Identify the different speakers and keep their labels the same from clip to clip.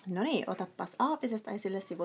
Speaker 1: No niin, otappas aapisesta esille sivu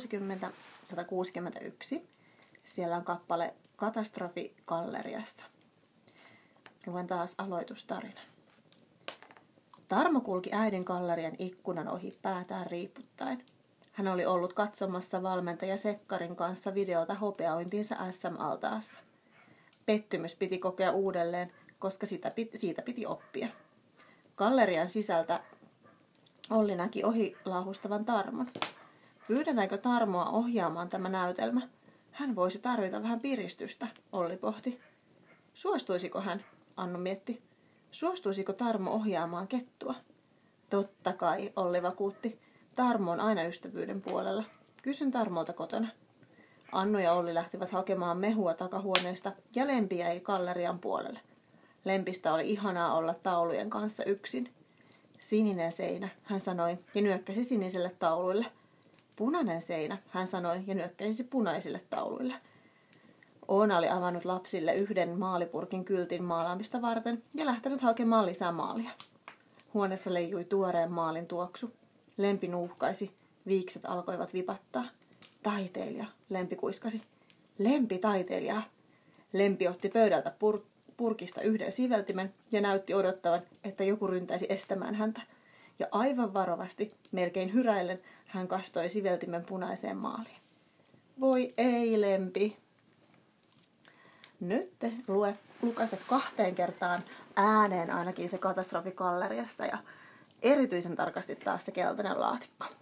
Speaker 1: 160-161. Siellä on kappale Katastrofi galleriassa. Luen taas aloitustarinan. Tarmo kulki äidin gallerian ikkunan ohi päätään riiputtaen. Hän oli ollut katsomassa valmentaja Sekkarin kanssa videolta hopeointiinsa SM-altaassa. Pettymys piti kokea uudelleen, koska siitä piti oppia. Gallerian sisältä Olli näki ohi laahustavan Tarmon. Pyydetäänkö Tarmoa ohjaamaan tämä näytelmä? Hän voisi tarvita vähän piristystä, Olli pohti. Suostuisiko hän? Annu mietti. Suostuisiko Tarmo ohjaamaan kettua? Totta kai, Olli vakuutti. Tarmo on aina ystävyyden puolella. Kysyn Tarmolta kotona. Annu ja Olli lähtivät hakemaan mehua takahuoneesta ja Lempi jäi gallerian puolelle. Lempistä oli ihanaa olla taulujen kanssa yksin. Sininen seinä, hän sanoi ja nyökkäsi siniselle tauluille. Punainen seinä, hän sanoi ja nyökkäsi punaisille tauluille. Oona oli avannut lapsille yhden maalipurkin kyltin maalaamista varten ja lähtenyt hakemaan lisää maalia. Huoneessa leijui tuoreen maalin tuoksu. Lempi nuuhkaisi, viikset alkoivat vipattaa. Taiteilija, Lempi kuiskasi. Lempi taiteilija. Lempi otti pöydältä purkista yhden siveltimen ja näytti odottavan, että joku ryntäisi estämään häntä. Ja aivan varovasti, melkein hyräillen, hän kastoi siveltimen punaiseen maaliin. Voi ei, Lempi. Nyt lukaise 2 kertaan ääneen ainakin se Katastrofi galleriassa ja erityisen tarkasti taas se keltainen laatikko.